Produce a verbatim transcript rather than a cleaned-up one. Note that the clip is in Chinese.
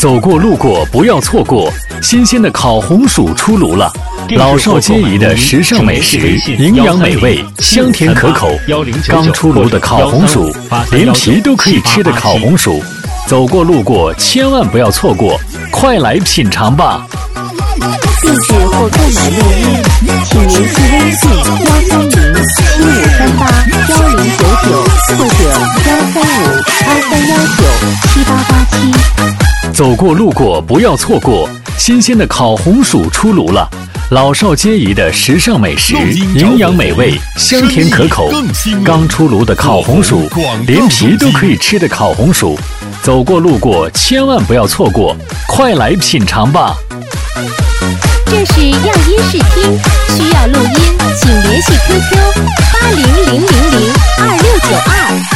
走过路过不要错过，新鲜的烤红薯出炉了。老少皆宜的时尚美食，营养美味，香甜可口。刚出炉的烤红薯，连皮都可以吃的烤红薯，走过路过千万不要错过，快来品尝吧！ 地址或购买录音，请联系微信幺三零七五三八幺零九九或者幺三五二三幺九七八八七。 走过路过不要错过，新鲜的烤红薯出炉了。老少皆宜的时尚美食，营养美味，香甜可口。刚出炉的烤红薯，连皮都可以吃的烤红薯，走过路过千万不要错过，快来品尝吧！ 这是样音视听，需要录音，请联系 Q Q 八零零零零二六九二。